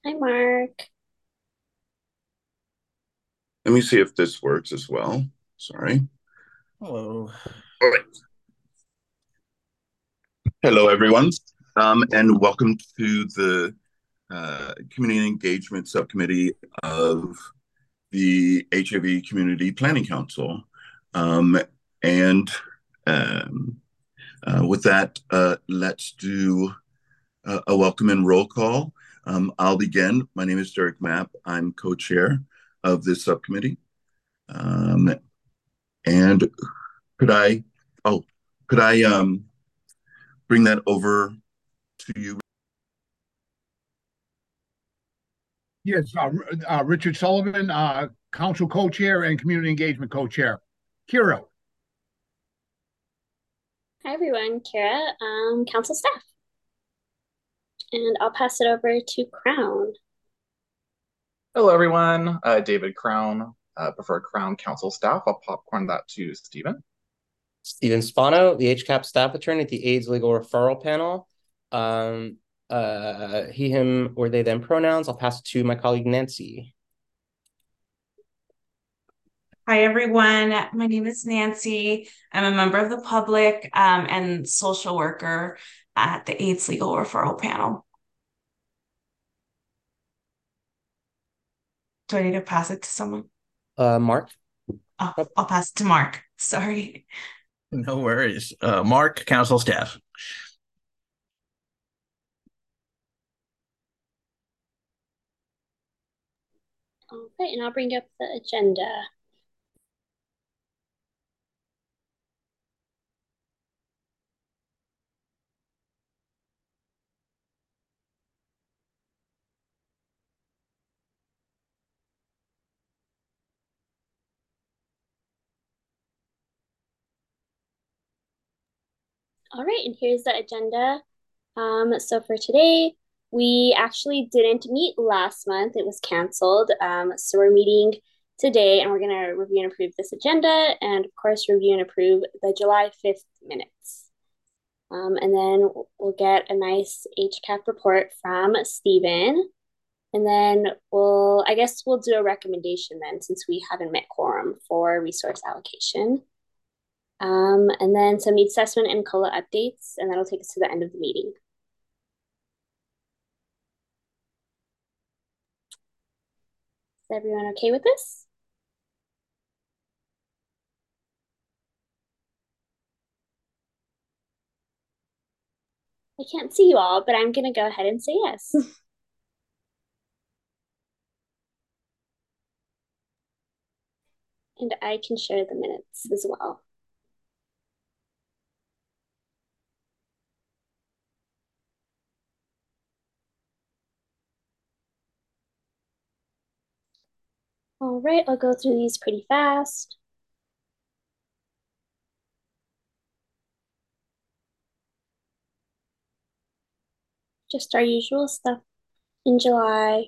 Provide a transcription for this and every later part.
Hi, Mark. Let me see if this works as well. Sorry. Hello. All right. Hello, everyone, and welcome to the Community Engagement Subcommittee of the HIV Community Planning Council. Um, and um, with that, let's do a welcome and roll call. I'll begin. My name is Derek Mapp. I'm co-chair of this subcommittee. Um, and could I, oh, could I bring that over to you? Yes, Richard Sullivan, Council Co-Chair and Community Engagement Co-Chair. Kira. Hi, everyone. Kara, council staff. And I'll pass it over to Crown. Hello, everyone. David Crown, preferred Crown Council staff. I'll popcorn that to Stephen. Stephen Spano, the HCAP staff attorney at the AIDS Legal Referral Panel. He, him, or they, them pronouns. I'll pass it to my colleague, Nancy. Hi, everyone. My name is Nancy. I'm a member of the public and social worker at the AIDS Legal Referral Panel. Do I need to pass it to someone? Mark. Oh, I'll pass it to Mark. Sorry. No worries. Mark, Council staff. All right, and I'll bring up the agenda. All right, and here's the agenda. So for today, we actually didn't meet last month. It was canceled. So we're meeting today and we're going to review and approve this agenda and, of course, review and approve the July 5th minutes. And then we'll get a nice HCAP report from Stephen. And then I guess we'll do a recommendation then since we haven't met quorum for resource allocation. And then some needs assessment and COLA updates, and that'll take us to the end of the meeting. Is everyone okay with this? I can't see you all, but I'm going to go ahead and say yes. And I can share the minutes as well. All right, I'll go through these pretty fast. Just our usual stuff in July.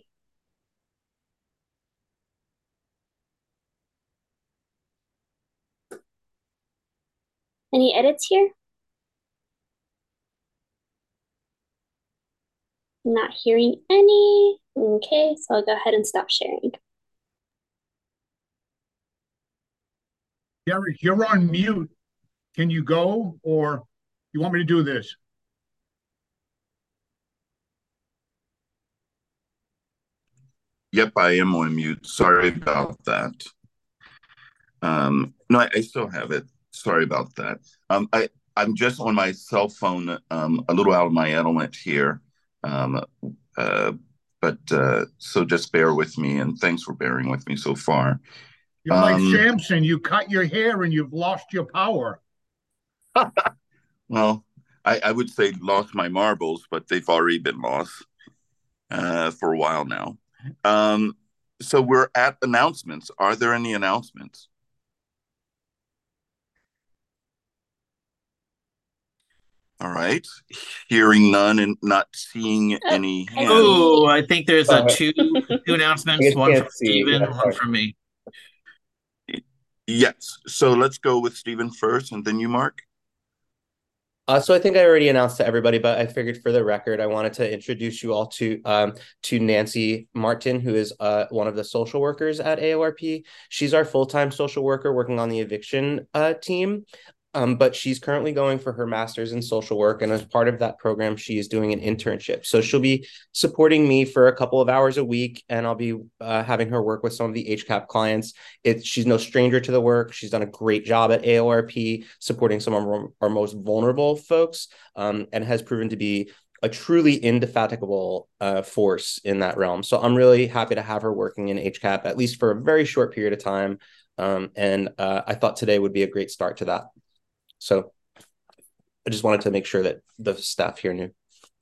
Any edits here? Not hearing any. Okay, so I'll go ahead and stop sharing. Derek, you're on mute. Can you go, or you want me to do this? Yep, I am on mute. Sorry about that. No, I still have it. Sorry about that. I'm just on my cell phone, a little out of my element here. Um, uh, so just bear with me, and thanks for bearing with me so far. You're like Samson. You cut your hair and you've lost your power. Well, I would say lost my marbles, but they've already been lost for a while now. So we're at announcements. Are there any announcements? All right. Hearing none and not seeing any hands. Oh, I think there's two announcements. One from Stephen, one from me. Yes. So let's go with Stephen first and then you, Mark. So I think I already announced to everybody, but I figured for the record, I wanted to introduce you all to Nancy Martin, who is one of the social workers at AORP. She's our full-time social worker working on the eviction team. But she's currently going for her master's in social work, and as part of that program, she is doing an internship. So she'll be supporting me for a couple of hours a week, and I'll be having her work with some of the HCAP clients. She's no stranger to the work. She's done a great job at AORP, supporting some of our most vulnerable folks, and has proven to be a truly indefatigable force in that realm. So I'm really happy to have her working in HCAP, at least for a very short period of time. And I thought today would be a great start to that. So I just wanted to make sure that the staff here knew.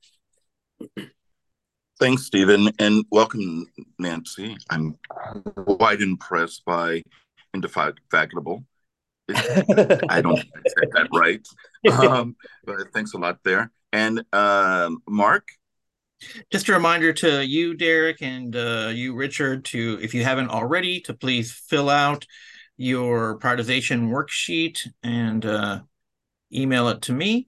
Thanks, Stephen, and welcome, Nancy. I'm quite impressed by indefatigable. I don't think I said that right. But thanks a lot there. And Mark? Just a reminder to you, Derek, and you, Richard, to, if you haven't already, to please fill out your prioritization worksheet and email it to me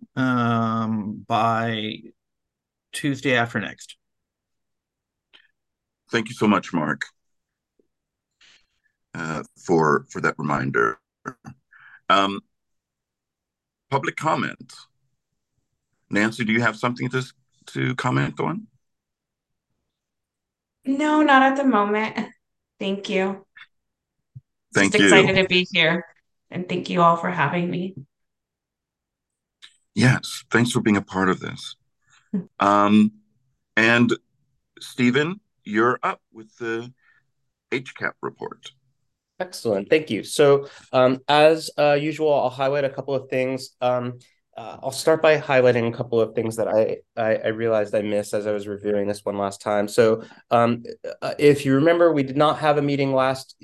by Tuesday after next. Thank you so much, Mark, for that reminder. Public comment. Nancy, do you have something to comment on? No, not at the moment. Thank you. Thank you. Just excited to be here. And thank you all for having me. Yes, thanks for being a part of this. And Stephen, you're up with the HCAP report. Excellent. Thank you. So as usual, I'll highlight a couple of things. I'll start by highlighting a couple of things that I realized I missed as I was reviewing this one last time. So if you remember, we did not have a meeting last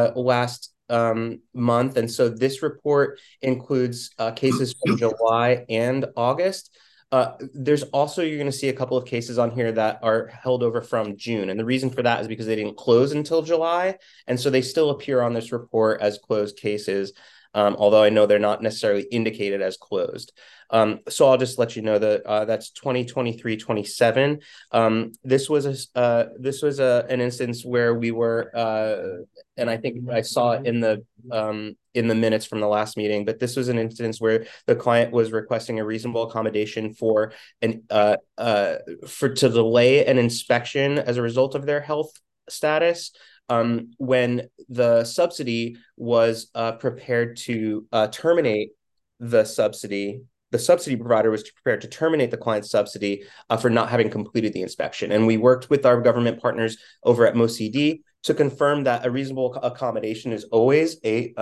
month. And so this report includes cases from July and August. There's also, you're going to see a couple of cases on here that are held over from June. And the reason for that is because they didn't close until July. And so they still appear on this report as closed cases, although I know they're not necessarily indicated as closed. So I'll just let you know that that's 2023-27. This was an instance where we were, and I think I saw it in the minutes from the last meeting, but this was an instance where the client was requesting a reasonable accommodation to delay an inspection as a result of their health status. When the subsidy was prepared to terminate the subsidy provider was prepared to terminate the client's subsidy for not having completed the inspection. And we worked with our government partners over at MoCD to confirm that a reasonable accommodation is always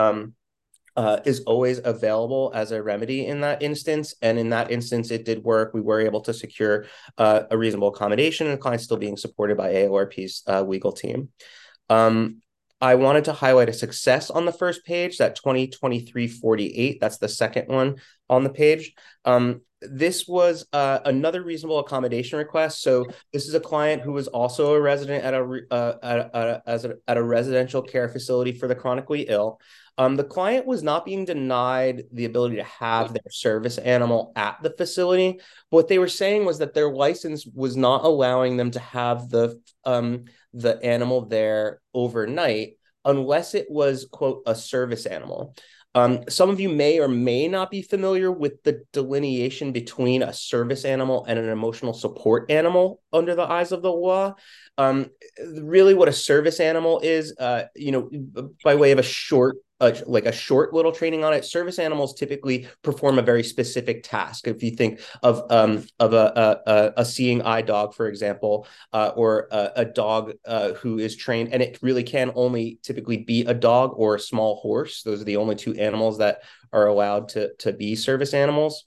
available as a remedy in that instance. And in that instance, it did work. We were able to secure a reasonable accommodation, and the client still being supported by AORP's legal team. I wanted to highlight a success on the first page, that 2023-48. That's the second one on the page. This was another reasonable accommodation request. So this is a client who was also a resident at a residential care facility for the chronically ill. The client was not being denied the ability to have their service animal at the facility. What they were saying was that their license was not allowing them to have the animal there overnight unless it was, quote, a service animal. Some of you may or may not be familiar with the delineation between a service animal and an emotional support animal under the eyes of the law. Really what a service animal is, by way of a short little training on it, service animals typically perform a very specific task. If you think of a seeing eye dog, for example, or a dog who is trained, and it really can only typically be a dog or a small horse. Those are the only two animals that are allowed to be service animals.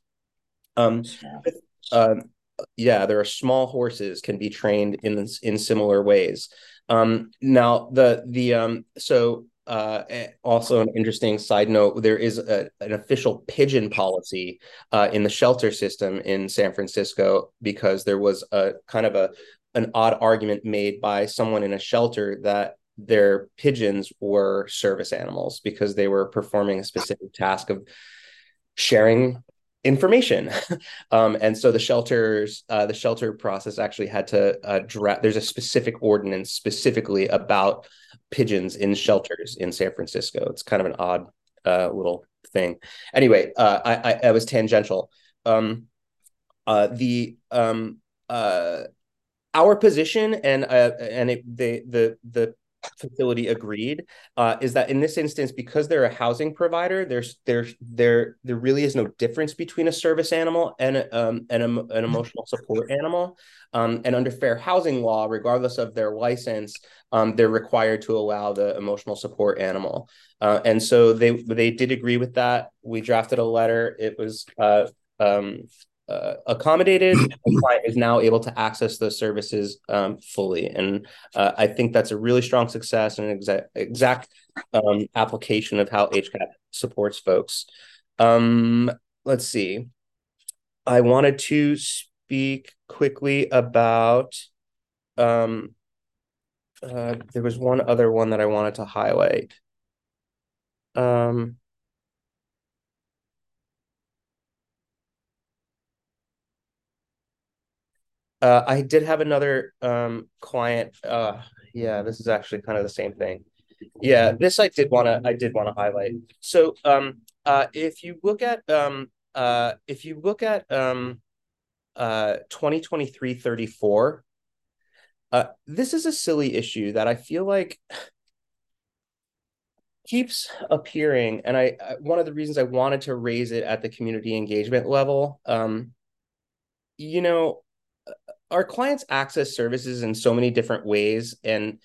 There are small horses can be trained in similar ways. Also an interesting side note, there is an official pigeon policy in the shelter system in San Francisco, because there was an odd argument made by someone in a shelter that their pigeons were service animals because they were performing a specific task of sharing information. And so the shelter process actually had to there's a specific ordinance specifically about pigeons in shelters in San Francisco. It's kind of an odd little thing. Anyway, I was tangential. Our position and the facility agreed is that in this instance, because they're a housing provider, there really is no difference between a service animal and an emotional support animal. And under fair housing law, regardless of their license, they're required to allow the emotional support animal. And so they did agree with that. We drafted a letter. It was accommodated. The client is now able to access those services fully, and I think that's a really strong success and an exact application of how HCAP supports folks. Let's see. I wanted to speak quickly about there was one other one that I wanted to highlight. I did have another client. Yeah, this is actually kind of the same thing. Yeah, this I did want to highlight. So if you look at 2023-34, this is a silly issue that I feel like keeps appearing, and I one of the reasons I wanted to raise it at the community engagement level. You know, our clients access services in so many different ways, and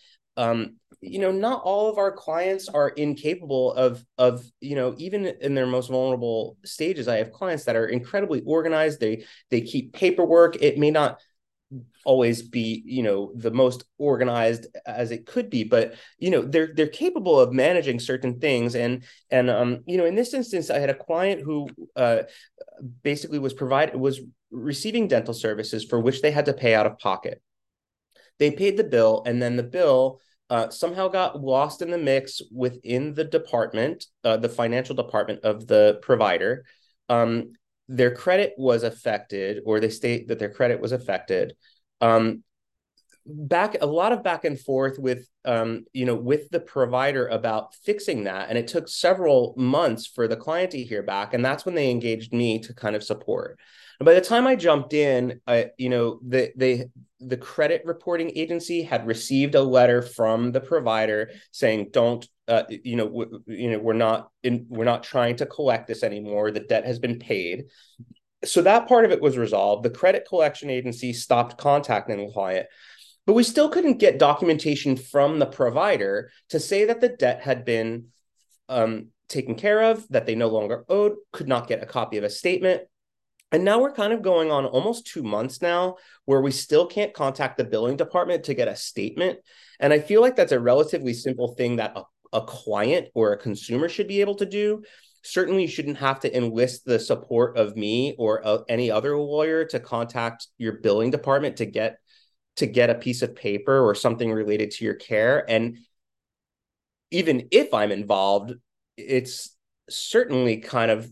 not all of our clients are incapable of even in their most vulnerable stages. I have clients that are incredibly organized. They keep paperwork. It may not always be the most organized as it could be, but they're capable of managing certain things. And in this instance, I had a client who basically was receiving dental services for which they had to pay out of pocket. They paid the bill, and then the bill somehow got lost in the mix within the department, the financial department of the provider. Their credit was affected, or they state that their credit was affected. A lot of back and forth with the provider about fixing that, and it took several months for the client to hear back, and that's when they engaged me to kind of support. And by the time I jumped in, the credit reporting agency had received a letter from the provider saying, we're not trying to collect this anymore. The debt has been paid. So that part of it was resolved. The credit collection agency stopped contacting the client, but we still couldn't get documentation from the provider to say that the debt had been taken care of, that they no longer owed, could not get a copy of a statement. And now we're kind of going on almost 2 months now where we still can't contact the billing department to get a statement. And I feel like that's a relatively simple thing that a client or a consumer should be able to do. Certainly, you shouldn't have to enlist the support of me or any other lawyer to contact your billing department to get a piece of paper or something related to your care. And even if I'm involved, it's certainly kind of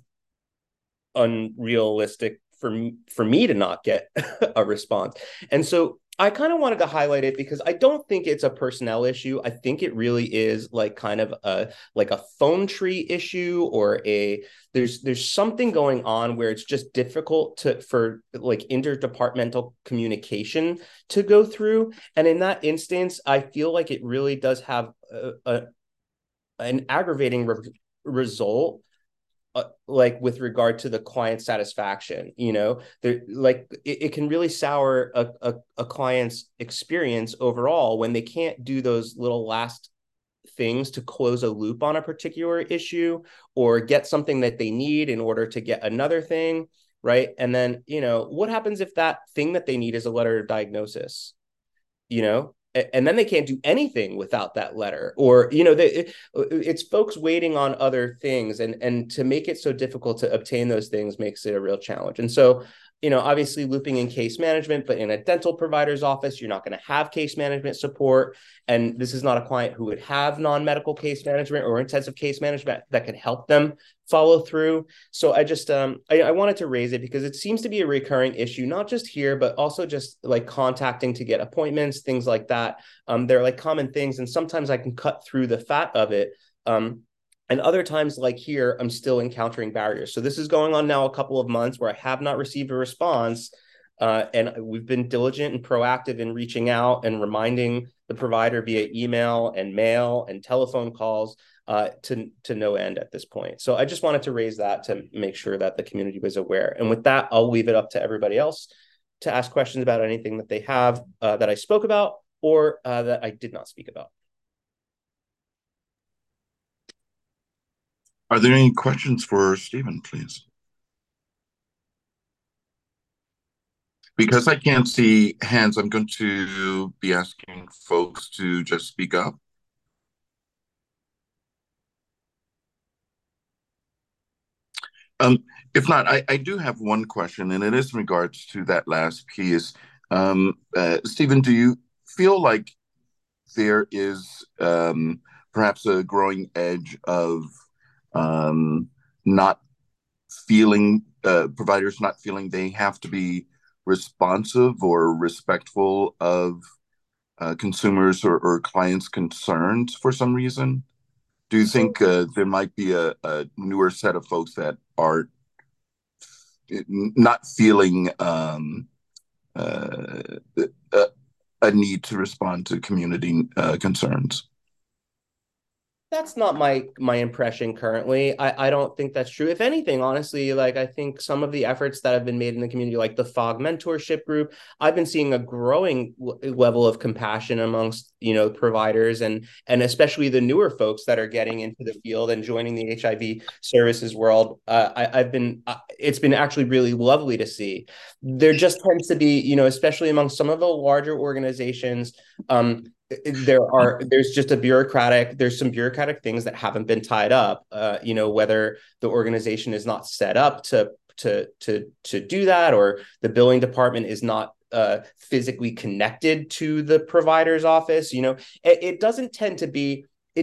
unrealistic for me to not get a response. And so I kind of wanted to highlight it because I don't think it's a personnel issue. I think it really is like kind of a phone tree issue, or there's something going on where it's just difficult for like interdepartmental communication to go through. And in that instance, I feel like it really does have an aggravating result. Like with regard to the client satisfaction, it can really sour a client's experience overall when they can't do those little last things to close a loop on a particular issue or get something that they need in order to get another thing, right? And then, what happens if that thing that they need is a letter of diagnosis, and then they can't do anything without that letter, or it's folks waiting on other things, and to make it so difficult to obtain those things makes it a real challenge. And so obviously looping in case management, but in a dental provider's office, you're not going to have case management support. And this is not a client who would have non-medical case management or intensive case management that could help them follow through. So I just, I wanted to raise it because it seems to be a recurring issue, not just here, but also just like contacting to get appointments, things like that. They're like common things. And sometimes I can cut through the fat of it. And other times, like here, I'm still encountering barriers. So this is going on now a couple of months where I have not received a response. And we've been diligent and proactive in reaching out and reminding the provider via email and mail and telephone calls to no end at this point. So I just wanted to raise that to make sure that the community was aware. And with that, I'll leave it up to everybody else to ask questions about anything that they have that I spoke about or that I did not speak about. Are there any questions for Stephen, please? Because I can't see hands, I'm going to be asking folks to just speak up. If not, I do have one question, and it is in regards to that last piece. Stephen, do you feel like there is perhaps a growing edge of not feeling providers not feeling they have to be responsive or respectful of consumers or clients' concerns for some reason? Do you think there might be a newer set of folks that are not feeling a need to respond to community concerns? That's not my impression currently. I don't think that's true. If anything, honestly, like I think some of the efforts that have been made in the community, like the FOG mentorship group, I've been seeing a growing level of compassion amongst, providers and especially the newer folks that are getting into the field and joining the HIV services world. It's been actually really lovely to see. There just tends to be, especially among some of the larger organizations, there's some bureaucratic things that haven't been tied up, whether the organization is not set up to do that, or the billing department is not physically connected to the provider's office. It doesn't tend to be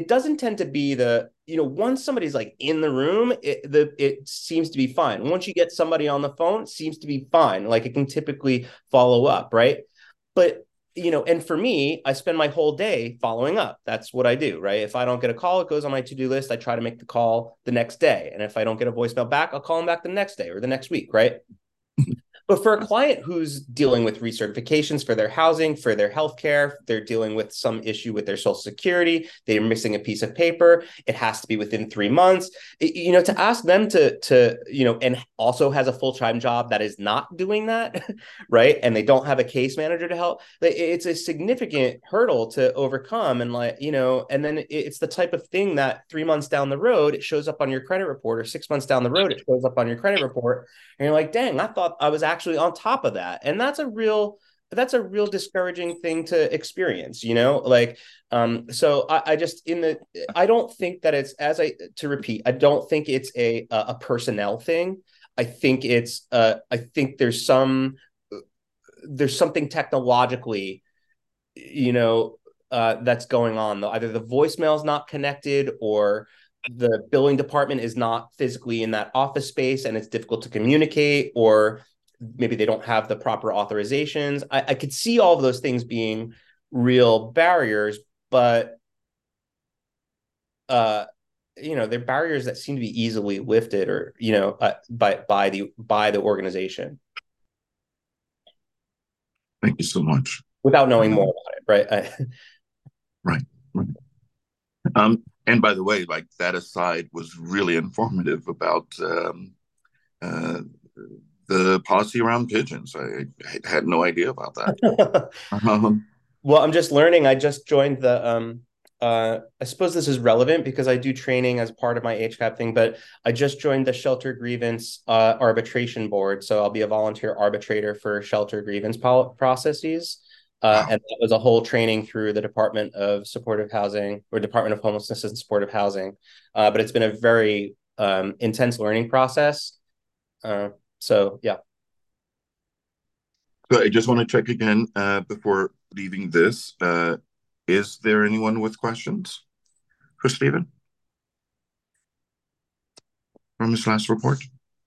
the, once somebody's like in the room, it seems to be fine. Once you get somebody on the phone, it seems to be fine. Like it can typically follow up, right? But and for me, I spend my whole day following up. That's what I do, right? If I don't get a call, it goes on my to-do list. I try to make the call the next day. And if I don't get a voicemail back, I'll call them back the next day or the next week, right? But for a client who's dealing with recertifications for their housing, for their healthcare, they're dealing with some issue with their Social Security, they're missing a piece of paper, it has to be within 3 months. To ask them to and also has a full-time job that is not doing that, right? And they don't have a case manager to help. It's a significant hurdle to overcome. And and then it's the type of thing that 3 months down the road, it shows up on your credit report, or 6 months down the road, it shows up on your credit report. And you're like, dang, I thought I was actually on top of that. And that's a real discouraging thing to experience, so I don't think that it's, I don't think it's a personnel thing. I think there's something technologically, that's going on, though. Either the voicemail is not connected, or the billing department is not physically in that office space and it's difficult to communicate, or maybe they don't have the proper authorizations. I could see all of those things being real barriers, but they're barriers that seem to be easily lifted, or by the organization. Thank you so much. Without knowing more about it, right? Right. And by the way, like that aside was really informative about the policy around pigeons. I had no idea about that. Well, I'm just learning. I just joined the I suppose this is relevant because I do training as part of my HCAP thing, but I just joined the Shelter Grievance Arbitration Board. So I'll be a volunteer arbitrator for shelter grievance processes. And that was a whole training through the Department of Supportive Housing, or Department of Homelessness and Supportive Housing. But it's been a very intense learning process. So, yeah. So I just want to check again before leaving this. Is there anyone with questions for Stephen from his last report?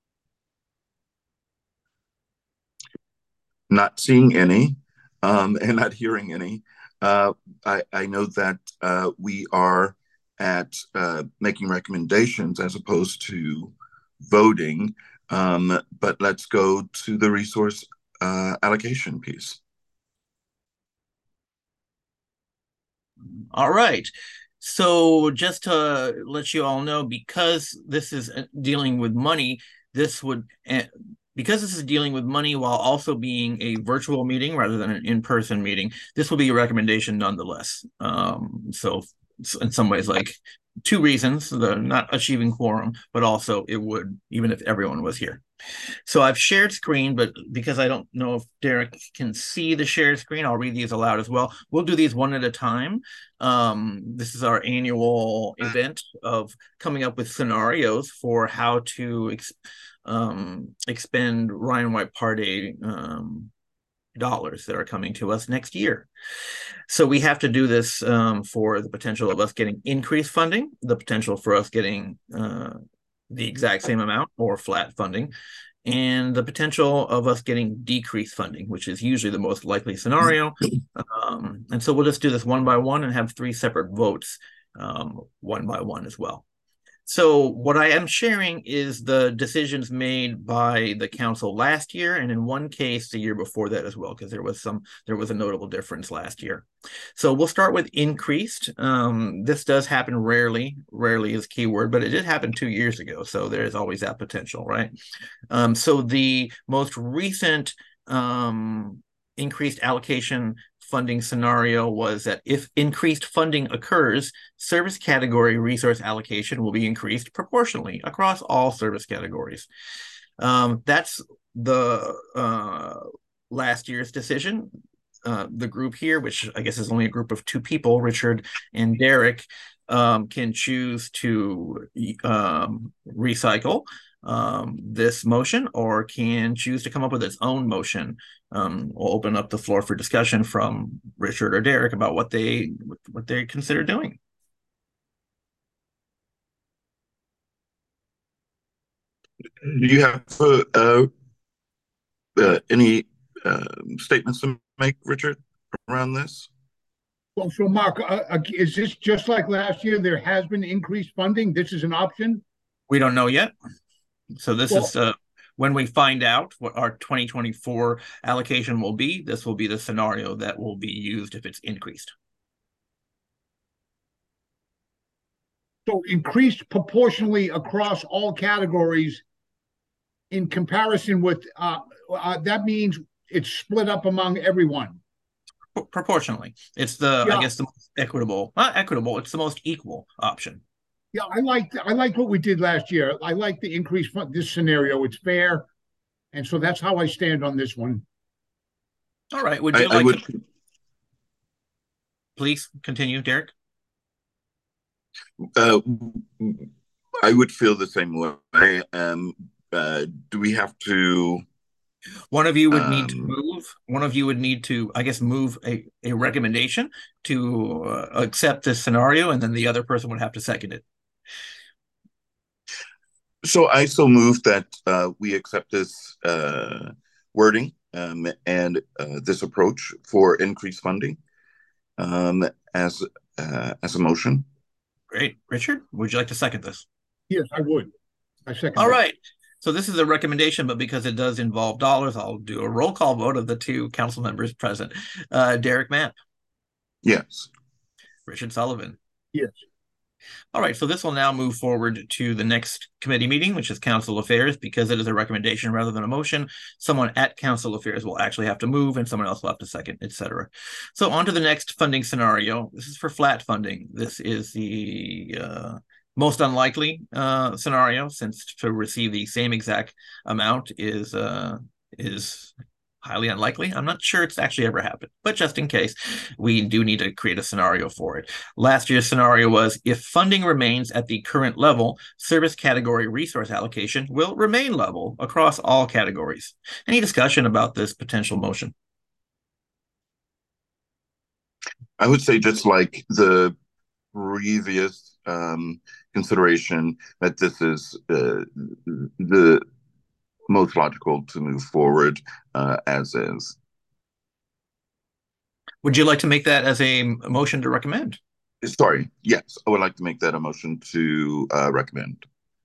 Not seeing any and not hearing any. I know that we are at making recommendations as opposed to voting, but let's go to the resource allocation piece. All right. So just to let you all know, because this is dealing with money, because this is dealing with money while also being a virtual meeting rather than an in-person meeting, this will be a recommendation nonetheless. So in some ways, like 2 reasons: the not achieving quorum, but also it would, even if everyone was here. So I've shared screen, but because I don't know if Derek can see the shared screen, I'll read these aloud as well. We'll do these one at a time. This is our annual event of coming up with scenarios for how to expend Ryan White Part A dollars that are coming to us next year. So we have to do this for the potential of us getting increased funding, the potential for us getting the exact same amount or flat funding, and the potential of us getting decreased funding, which is usually the most likely scenario. And so we'll just do this one by one and have 3 separate votes, one by one as well. So what I am sharing is the decisions made by the council last year, and in one case the year before that as well, because there was a notable difference last year. So we'll start with increased. This does happen rarely is keyword, but it did happen 2 years ago, so there's always that potential, right? So the most recent increased allocation funding scenario was that if increased funding occurs, service category resource allocation will be increased proportionally across all service categories. That's the last year's decision. The group here, which I guess is only a group of 2 people, Richard and Derek, can choose to recycle this motion or can choose to come up with its own motion. We'll open up the floor for discussion from Richard or Derek about what they consider doing. Do you have any statements to make, Richard, around this? Well, so Mark, is this just like last year? There has been increased funding. This is an option. We don't know yet. So this is when we find out what our 2024 allocation will be, this will be the scenario that will be used if it's increased. So increased proportionally across all categories in comparison with, that means it's split up among everyone. Proportionally. It's I guess the most equitable, not equitable, it's the most equal option. Yeah, I liked what we did last year. I like the increase fund. This scenario, it's fair, and so that's how I stand on this one. All right. Would you like to please continue, Derek? I would feel the same way. Do we have to? One of you would need to move. One of you would need to, I guess, move a recommendation to accept this scenario, and then the other person would have to second it. So I so move that we accept this wording and this approach for increased funding as a motion. Great. Richard, would you like to second this? Yes, I would. I second. All right. So this is a recommendation, but because it does involve dollars, I'll do a roll call vote of the 2 council members present. Derek Mapp. Yes. Richard Sullivan. Yes. All right, so this will now move forward to the next committee meeting, which is Council Affairs. Because it is a recommendation rather than a motion, someone at Council Affairs will actually have to move and someone else will have to second, etc. So on to the next funding scenario. This is for flat funding. This is the most unlikely scenario, since to receive the same exact amount is highly unlikely. I'm not sure it's actually ever happened, but just in case, we do need to create a scenario for it. Last year's scenario was if funding remains at the current level, service category resource allocation will remain level across all categories. Any discussion about this potential motion? I would say just like the previous consideration that this is the most logical to move forward as is. Would you like to make that as a motion to recommend? Sorry, yes, I would like to make that a motion to recommend.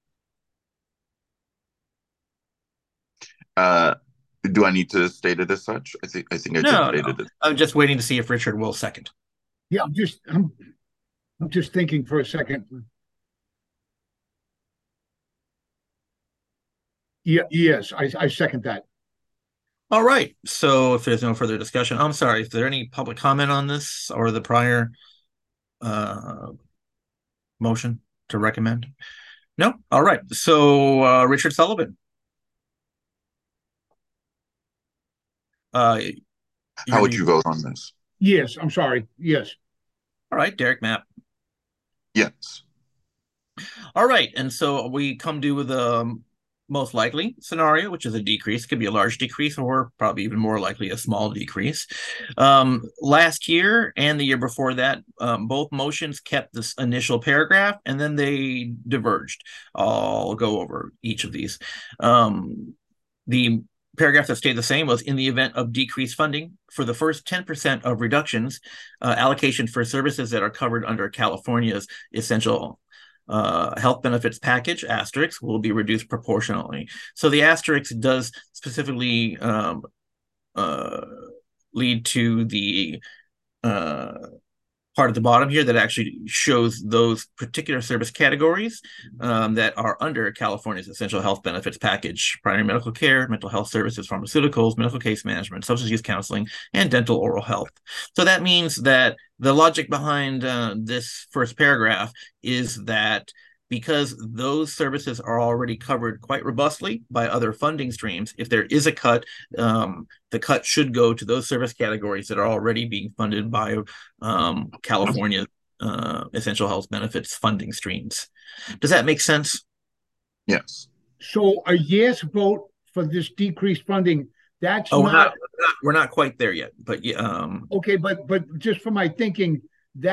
Do I need to state it as such? I think I did state it. I'm just waiting to see if Richard will second. Yeah, I'm just thinking for a second. Yeah, yes, I second that. All right. So if there's no further discussion, I'm sorry. Is there any public comment on this or the prior motion to recommend? No? All right. So Richard Sullivan. How would you vote on this? Yes, I'm sorry. Yes. All right, Derek Mapp. Yes. All right. And so we come to the most likely scenario, which is a decrease. It could be a large decrease or probably even more likely a small decrease. Last year and the year before that, both motions kept this initial paragraph and then they diverged. I'll go over each of these. The paragraph that stayed the same was in the event of decreased funding for the first 10% of reductions, allocation for services that are covered under California's essential health benefits package asterisk will be reduced proportionally. So the asterisk does specifically lead to the part at the bottom here that actually shows those particular service categories that are under California's essential health benefits package: primary medical care, mental health services, pharmaceuticals, medical case management, substance use counseling, and dental oral health. So that means that the logic behind this first paragraph is that because those services are already covered quite robustly by other funding streams, if there is a cut, the cut should go to those service categories that are already being funded by California essential health benefits funding streams. Does that make sense? Yes. So a yes vote for this decreased funding, that's we're not quite there yet, but yeah. Okay, but just for my thinking,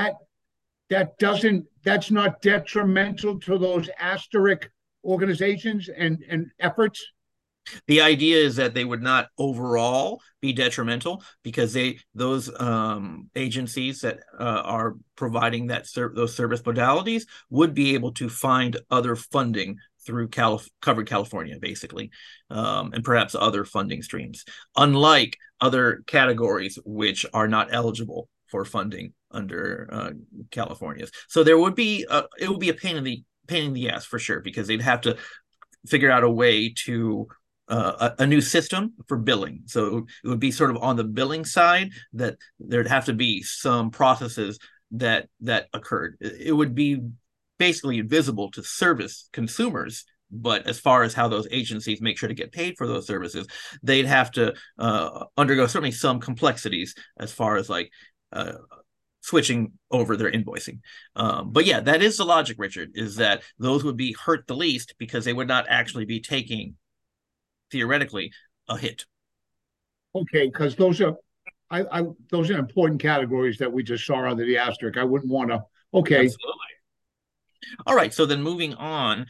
that's not detrimental to those asterisk organizations and efforts. The idea is that they would not overall be detrimental because those agencies that are providing those service modalities would be able to find other funding through covered California, basically, and perhaps other funding streams, unlike other categories which are not eligible for funding under California's. So there would be it would be a pain in the ass for sure, because they'd have to figure out a way to a new system for billing. So it would be sort of on the billing side that there'd have to be some processes that occurred. It would be basically invisible to service consumers, but as far as how those agencies make sure to get paid for those services, they'd have to undergo certainly some complexities as far as like switching over their invoicing. But yeah, that is the logic, Richard, is that those would be hurt the least because they would not actually be taking, theoretically, a hit. Okay, because those are those are important categories that we just saw under the asterisk. I wouldn't want to. Okay. Absolutely. All right. So then moving on,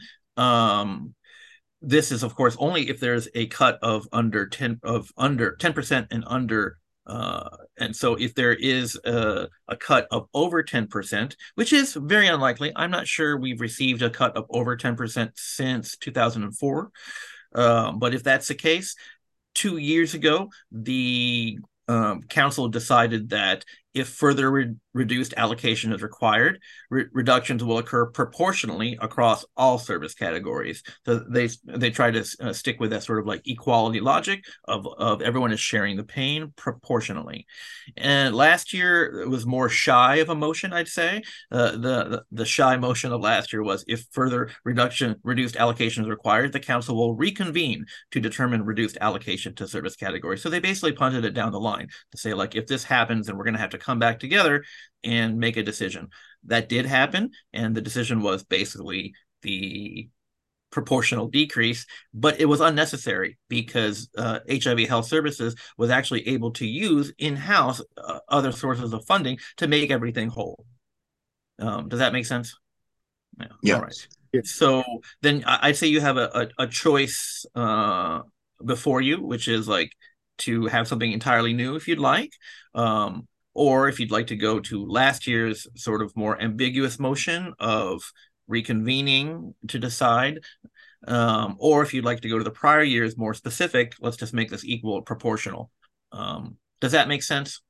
this is of course only if there's a cut of under 10% and under. And so if there is a cut of over 10%, which is very unlikely, I'm not sure we've received a cut of over 10% since 2004. But if that's the case, 2 years ago, the council decided that if further reduced allocation is required, reductions will occur proportionally across all service categories. So they try to stick with that sort of like equality logic of everyone is sharing the pain proportionally. And last year it was more shy of a motion, I'd say. The shy motion of last year was if further reduced allocation is required, the council will reconvene to determine reduced allocation to service categories. So they basically punted it down the line to say, like, if this happens, then we're going to have to come back together and make a decision. That did happen, and the decision was basically the proportional decrease, but it was unnecessary because HIV Health Services was actually able to use in-house other sources of funding to make everything whole. Does that make sense? Yeah. Yes. All right. So then I'd say you have a choice before you, which is like to have something entirely new if you'd like, or if you'd like to go to last year's sort of more ambiguous motion of reconvening to decide, or if you'd like to go to the prior year's more specific, let's just make this equal proportional. Does that make sense?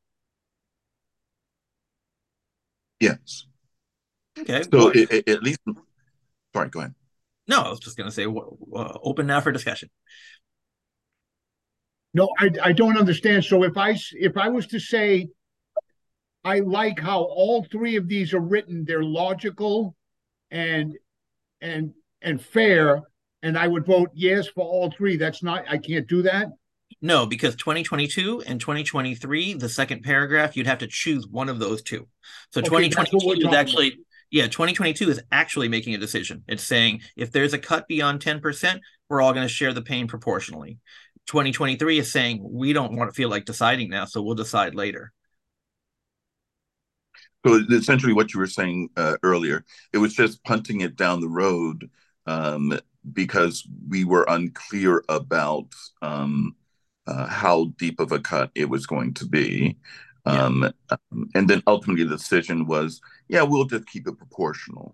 Yes. Okay. So at least, sorry, go ahead. No, I was just going to say open now for discussion. No, I don't understand. So if I was to say I like how all three of these are written, they're logical and fair, and I would vote yes for all three. I can't do that. No, because 2022 and 2023, the second paragraph, you'd have to choose one of those two. So Okay, 2022 is actually, yeah, 2022 is actually making a decision. It's saying if there's a cut beyond 10%, we're all going to share the pain proportionally. 2023 is saying we don't want to feel like deciding now, so we'll decide later. So essentially what you were saying earlier, it was just punting it down the road because we were unclear about how deep of a cut it was going to be. And then ultimately the decision was, yeah, we'll just keep it proportional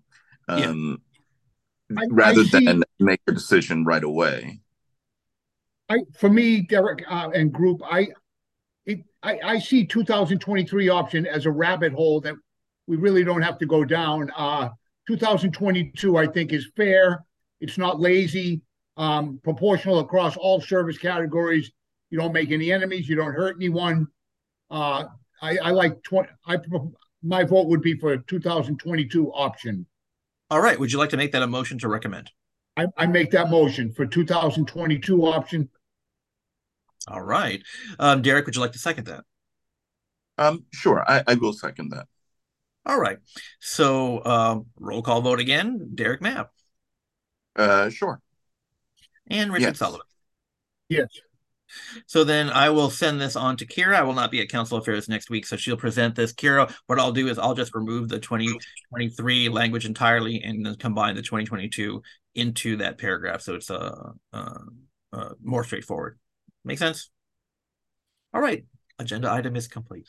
rather than make a decision right away. For me, Derek and group, I see 2023 option as a rabbit hole that we really don't have to go down. 2022, I think, is fair. It's not lazy, proportional across all service categories. You don't make any enemies. You don't hurt anyone. I like my vote would be for 2022 option. All right. Would you like to make that a motion to recommend? I make that motion for 2022 option. All right. Derek, would you like to second that? Sure. I will second that. All right. So roll call vote again. Derek Mapp. Sure. And Richard Sullivan. Yes. So then I will send this on to Kira. I will not be at Council Affairs next week, so she'll present this. Kira, what I'll do is I'll just remove the 2023 language entirely and then combine the 2022 into that paragraph, so it's more straightforward. Make sense? All right. Agenda item is complete.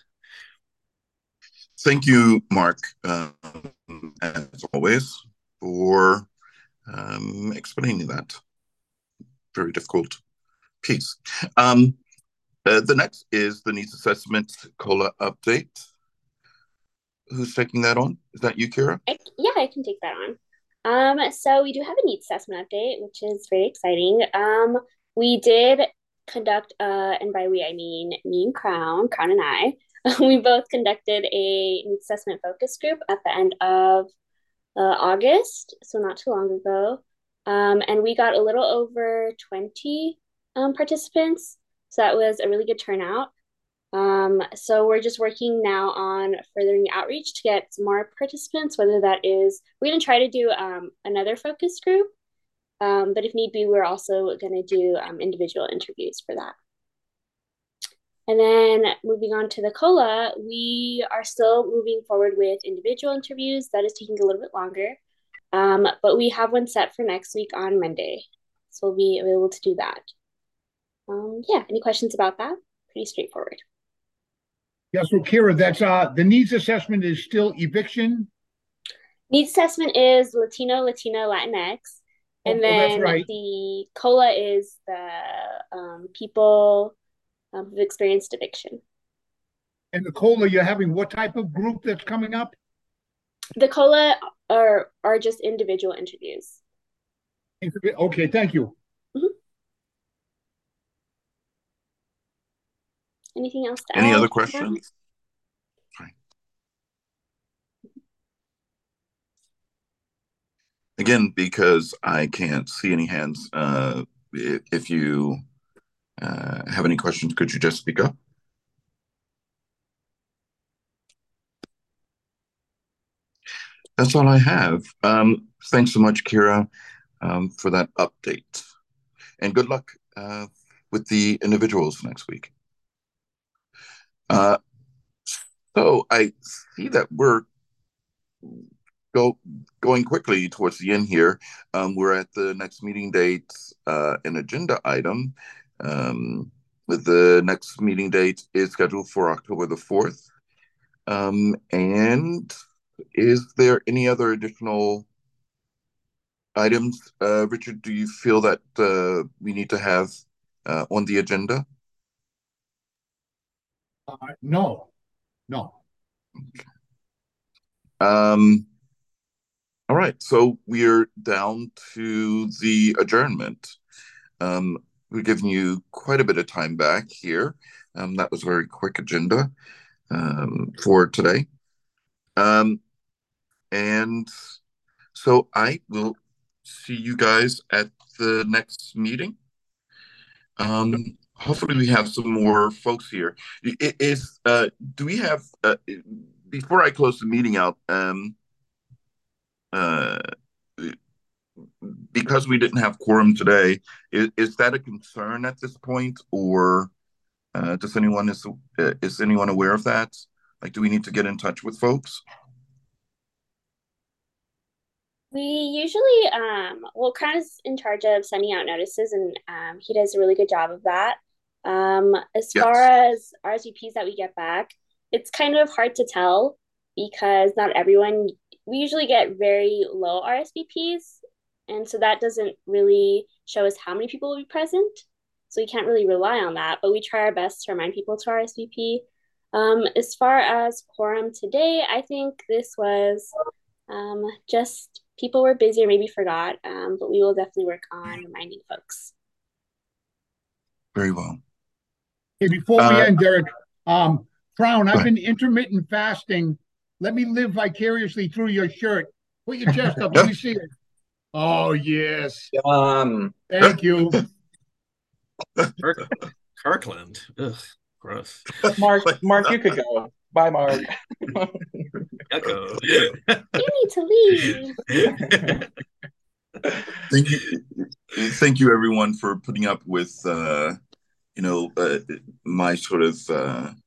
Thank you, Mark, as always, for explaining that very difficult piece. The next is the needs assessment COLA update. Who's taking that on? Is that you, Kira? Yeah, I can take that on. So we do have a needs assessment update, which is very exciting. We did conduct, and by we I mean me and Crown and I, we both conducted a needs assessment focus group at the end of August, so not too long ago. And we got a little over 20 participants, so that was a really good turnout. So we're just working now on furthering outreach to get some more participants, whether that is, we're going to try to do another focus group, but if need be, we're also going to do individual interviews for that. And then moving on to the COLA, we are still moving forward with individual interviews. That is taking a little bit longer, but we have one set for next week on Monday, so we'll be able to do that. Yeah, any questions about that? Pretty straightforward. Yeah, so Kira, that's the needs assessment is still eviction. Needs assessment is Latino, Latinx, and then the COLA is the people who've experienced eviction. And Nicola, you're having what type of group that's coming up? The COLA are just individual interviews. Okay, thank you. Mhm. Anything else to Any add? other questions? Again, because I can't see any hands, if you have any questions, could you just speak up? That's all I have. Thanks so much, Kira, for that update. And good luck with the individuals next week. So I see that we're going quickly towards the end here. We're at the next meeting date, an agenda item. The next meeting date is scheduled for October the 4th. And is there any other additional items? Richard, do you feel that we need to have on the agenda? No. Okay. All right, so we're down to the adjournment. We're giving you quite a bit of time back here. That was a very quick agenda for today. And so I will see you guys at the next meeting. Hopefully we have some more folks here. Do we have, before I close the meeting out, because we didn't have quorum today, is that a concern at this point, or is anyone aware of that? Like, do we need to get in touch with folks? We usually, well, Crown is in charge of sending out notices, and he does a really good job of that. As Yes. far as RSVPs that we get back, it's kind of hard to tell because not everyone, we usually get very low RSVPs, and so that doesn't really show us how many people will be present. So we can't really rely on that, but we try our best to remind people to RSVP. As far as quorum today, I think this was just people were busy or maybe forgot, but we will definitely work on reminding folks. Very well. Hey, before we end, Derek, Crown, I've been intermittent fasting. Let me live vicariously through your shirt. Put your chest up. Let me see it. Oh, yes. Thank you. Kirkland. Ugh, gross. Mark, you could go. Bye, Mark. Echo. You need to leave. Thank you, everyone, for putting up with my sort of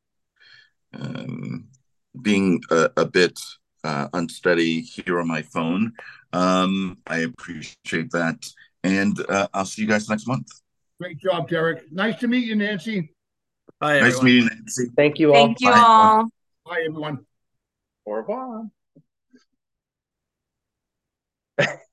being a bit unsteady here on my phone. I appreciate that, and I'll see you guys next month. Great job, Derek. Nice to meet you, Nancy. Bye, Nice everyone. meeting you, Nancy. Thank you all. Thank you Bye, all. Bye, everyone. Au revoir.